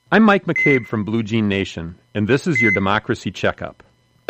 I'm Mike McCabe from Blue Jean Nation, and this is your Democracy Checkup.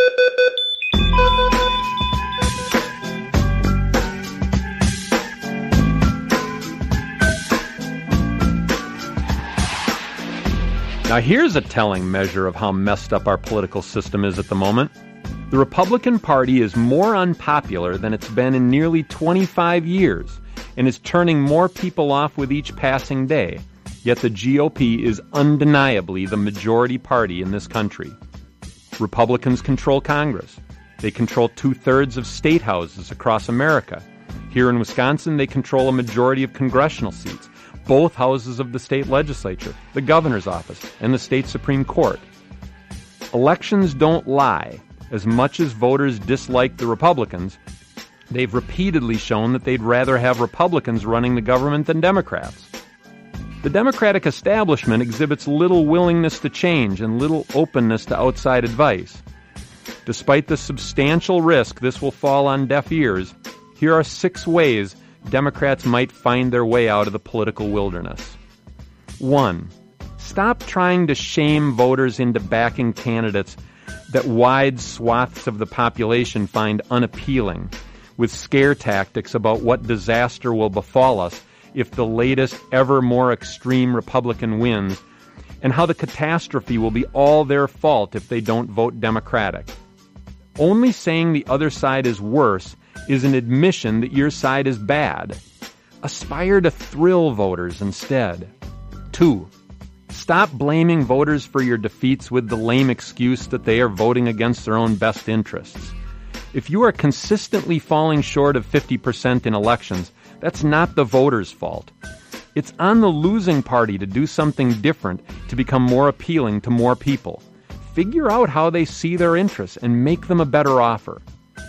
Now here's a telling measure of how messed up our political system is at the moment. The Republican Party is more unpopular than it's been in nearly 25 years, and is turning more people off with each passing day. Yet the GOP is undeniably the majority party in this country. Republicans control Congress. They control 2/3 of state houses across America. Here in Wisconsin, they control a majority of congressional seats, both houses of the state legislature, the governor's office, and the state Supreme Court. Elections don't lie. As much as voters dislike the Republicans, they've repeatedly shown that they'd rather have Republicans running the government than Democrats. The Democratic establishment exhibits little willingness to change and little openness to outside advice. Despite the substantial risk this will fall on deaf ears, here are 6 ways Democrats might find their way out of the political wilderness. 1. Stop trying to shame voters into backing candidates that wide swaths of the population find unappealing, with scare tactics about what disaster will befall us if the latest, ever more extreme Republican wins, and how the catastrophe will be all their fault if they don't vote Democratic. Only saying the other side is worse is an admission that your side is bad. Aspire to thrill voters instead. 2. Stop blaming voters for your defeats with the lame excuse that they are voting against their own best interests. If you are consistently falling short of 50% in elections, that's not the voters' fault. It's on the losing party to do something different to become more appealing to more people. Figure out how they see their interests and make them a better offer.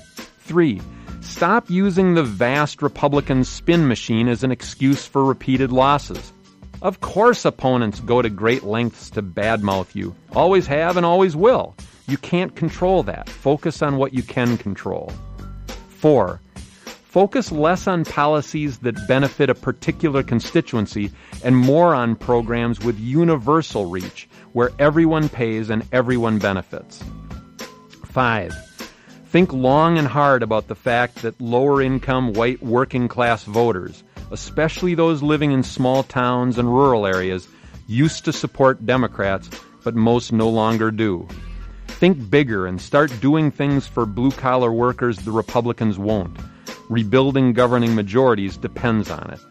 3. Stop using the vast Republican spin machine as an excuse for repeated losses. Of course opponents go to great lengths to badmouth you. Always have and always will. You can't control that. Focus on what you can control. 4. Focus less on policies that benefit a particular constituency and more on programs with universal reach, where everyone pays and everyone benefits. 5. Think long and hard about the fact that lower-income, white, working-class voters, especially those living in small towns and rural areas, used to support Democrats, but most no longer do. Think bigger and start doing things for blue-collar workers the Republicans won't. Rebuilding governing majorities depends on it.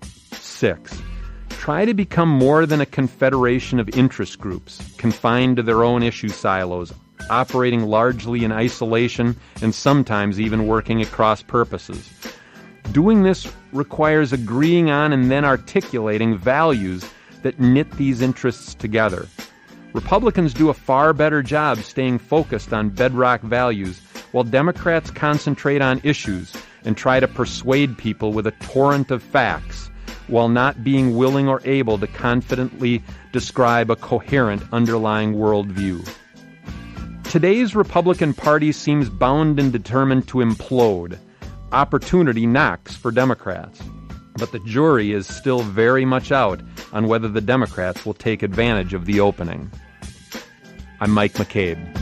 6. Try to become more than a confederation of interest groups, confined to their own issue silos, operating largely in isolation and sometimes even working at cross purposes. Doing this requires agreeing on and then articulating values that knit these interests together. Republicans do a far better job staying focused on bedrock values, while Democrats concentrate on issues and try to persuade people with a torrent of facts, while not being willing or able to confidently describe a coherent underlying worldview. Today's Republican Party seems bound and determined to implode. Opportunity knocks for Democrats, but the jury is still very much out on whether the Democrats will take advantage of the opening. I'm Mike McCabe.